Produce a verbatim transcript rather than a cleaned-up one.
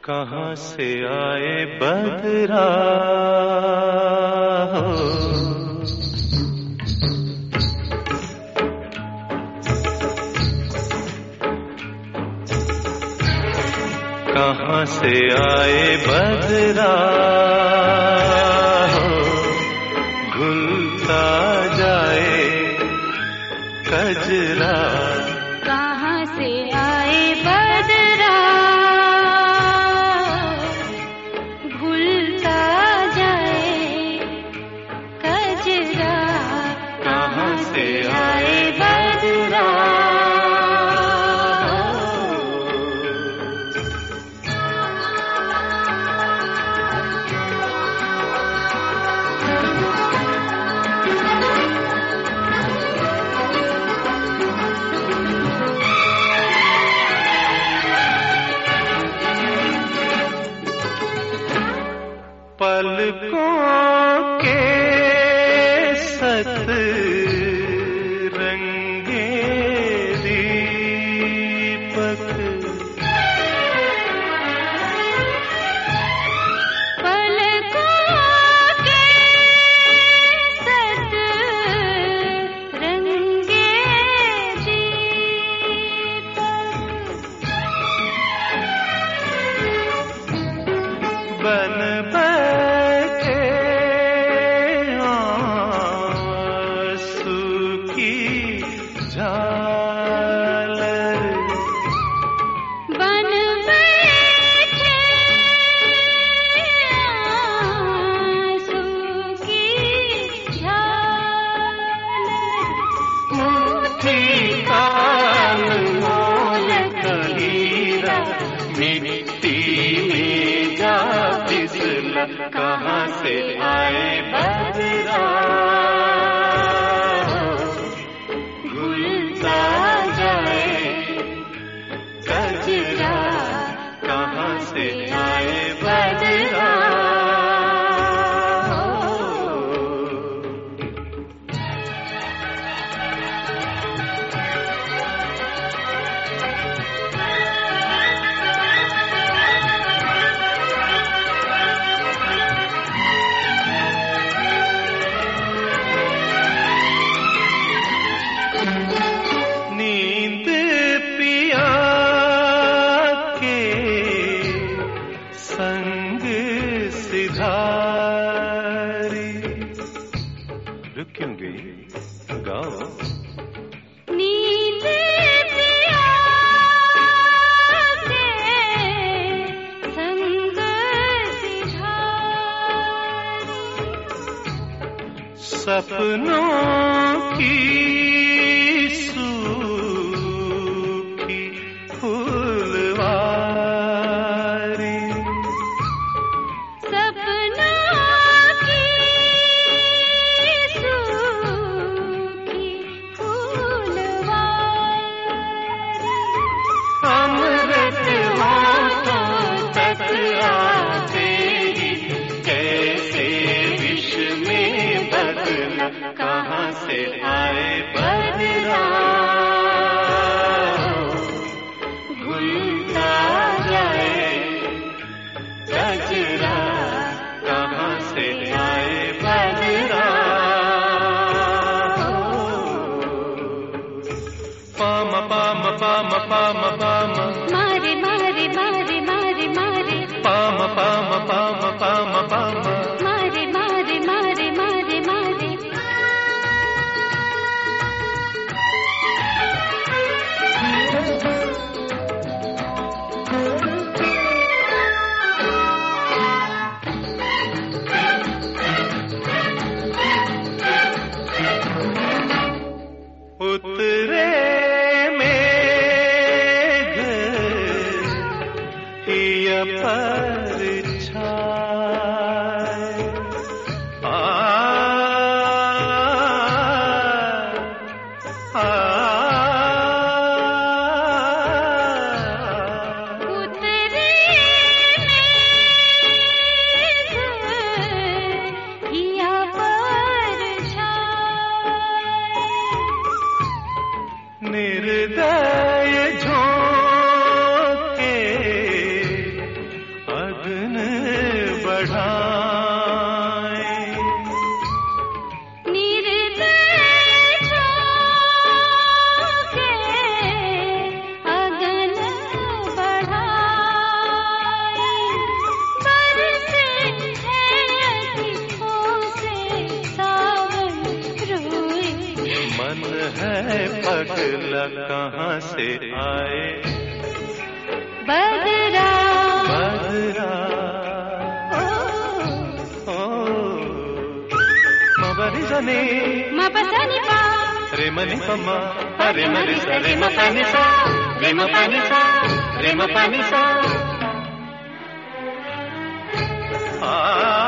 कहाँ से आए बदरा हो, कहाँ से आए बदरा हो, घुलता जाए कजरा। कहाँ से आए बदरा, घुलता जाए कजरा। कहाँ से आए बदरा। पलकों के सत रंगे दीपक, पलकों के सत रंगे दीपक, बन बन बैठे आंसू की झालर। मुट्ठी काल मोल कहीरा, मिट्टी में जा फिसला। कहाँ से आए बदरा, घुलता जाए कजरा। कहाँ से आए बदरा। नींद पिया के संग सिधारी। रुक क्यों गई, गाओ। नींद पिया के संग सिधारी। सपनों की सूखी फूलवारी, सपनों की सूखी फूलवारी। अमृत होठों तक आते ही कैसे विष में बदला। कहाँ से आए बदरा, घुलता जाए कजरा। कहाँ से आए बदरा। पाम पाम पाम पाम पाम, मारे मारे मारे मारे मारे, पाम पाम पाम पाम पाम, मारे मारे मारे मारे मारे। उतरे मेघ हिया परछाए, आ आ उतरे मेघ हिया परछाए। निर्दय झोंके बदला कहाँ से आए बदरा बदरा ओ मबनी जनी मपसनी पा रे मनी पम्मा रे मनी सा रे म पानी सा रे म पानी सा रे म पानी सा आ